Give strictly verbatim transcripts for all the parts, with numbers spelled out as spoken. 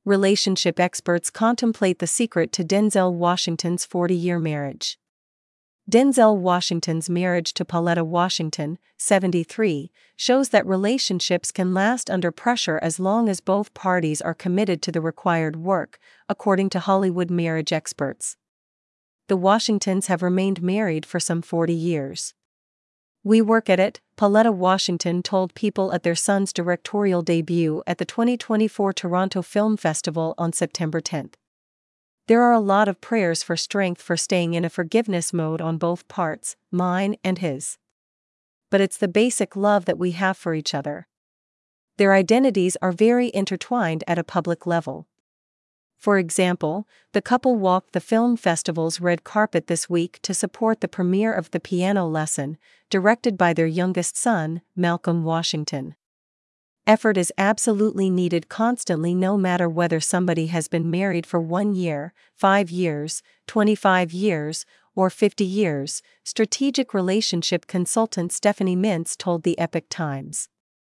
Relationship experts contemplate the secret to Denzel Washington's forty-year marriage. Denzel Washington's marriage to Pauletta Washington, seventy-three, shows that relationships can last under pressure as long as both parties are committed to the required work, according to Hollywood marriage experts. The Washingtons have remained married for some forty years. "We work at it," Pauletta Washington told People at their son's directorial debut at the twenty twenty-four Toronto Film Festival on September tenth. "There are a lot of prayers for strength for staying in a forgiveness mode on both parts, mine and his. But it's the basic love that we have for each other. Their identities are very intertwined at a public level. For example, the couple walked the film festival's red carpet this week to support the premiere of The Piano Lesson, directed by their youngest son, Malcolm Washington. Effort is absolutely needed constantly, no matter whether somebody has been married for one year, five years, twenty-five years, or fifty years, strategic relationship consultant Stephanie Mintz told the Epoch Times.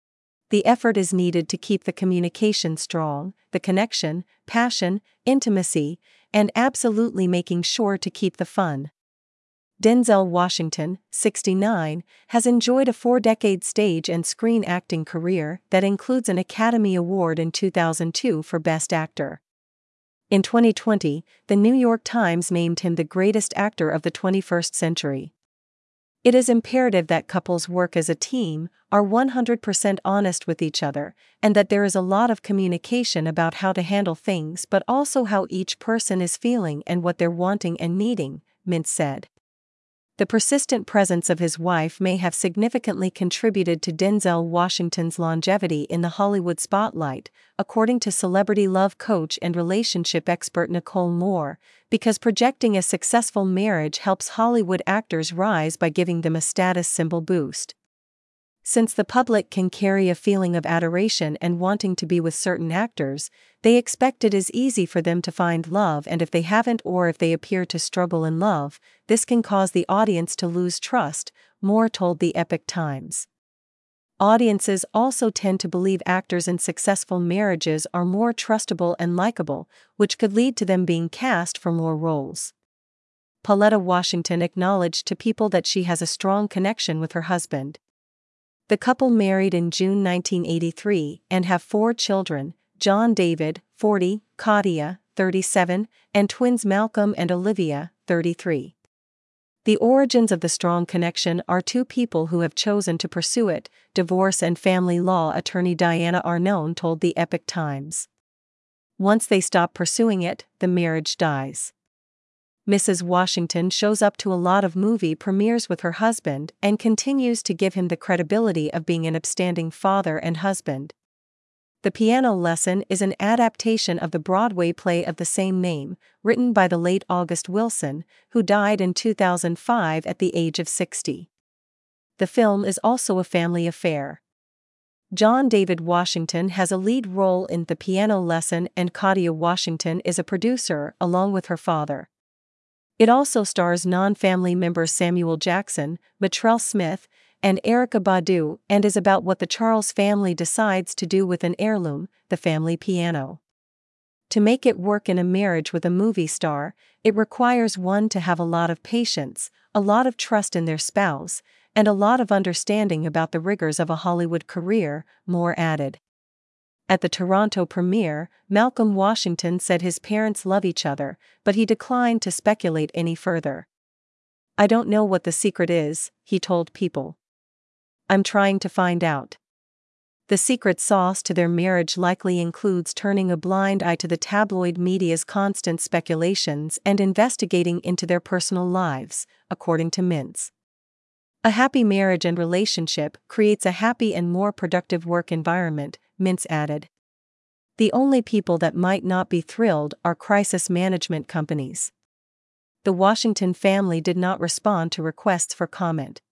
The effort is needed to keep the communication strong, the connection, passion, intimacy, and absolutely making sure to keep the fun. Denzel Washington, sixty-nine, has enjoyed a four-decade stage and screen acting career that includes an Academy Award in two thousand two for Best Actor. In twenty twenty, the New York Times named him the greatest actor of the twenty-first century. It is imperative that couples work as a team, are one hundred percent honest with each other, and that there is a lot of communication about how to handle things, but also how each person is feeling and what they're wanting and needing, Mintz said. The persistent presence of his wife may have significantly contributed to Denzel Washington's longevity in the Hollywood spotlight, according to celebrity love coach and relationship expert Nicole Moore, because projecting a successful marriage helps Hollywood actors rise by giving them a status symbol boost. Since the public can carry a feeling of adoration and wanting to be with certain actors, they expect it is easy for them to find love, and if they haven't or if they appear to struggle in love, this can cause the audience to lose trust, Moore told the Epoch Times. Audiences also tend to believe actors in successful marriages are more trustable and likable, which could lead to them being cast for more roles. Pauletta Washington acknowledged to People that she has a strong connection with her husband. The couple married in June nineteen eighty-three and have four children, John David, forty, Katia, thirty-seven, and twins Malcolm and Olivia, thirty-three. The origins of the strong connection are two people who have chosen to pursue it, divorce and family law attorney Diana Arnone told the Epoch Times. Once they stop pursuing it, the marriage dies. Missus Washington shows up to a lot of movie premieres with her husband and continues to give him the credibility of being an upstanding father and husband. The Piano Lesson is an adaptation of the Broadway play of the same name, written by the late August Wilson, who died in two thousand five at the age of sixty. The film is also a family affair. John David Washington has a lead role in The Piano Lesson, and Katia Washington is a producer, along with her father. It also stars non-family members Samuel Jackson, Matrell Smith, and Erykah Badu, and is about what the Charles family decides to do with an heirloom, the family piano. To make it work in a marriage with a movie star, it requires one to have a lot of patience, a lot of trust in their spouse, and a lot of understanding about the rigors of a Hollywood career, Moore added. At the Toronto premiere, Malcolm Washington said his parents love each other, but he declined to speculate any further. "I don't know what the secret is," he told People. "I'm trying to find out." The secret sauce to their marriage likely includes turning a blind eye to the tabloid media's constant speculations and investigating into their personal lives, according to Mintz. A happy marriage and relationship creates a happy and more productive work environment, Mintz added. The only people that might not be thrilled are crisis management companies. The Washington family did not respond to requests for comment.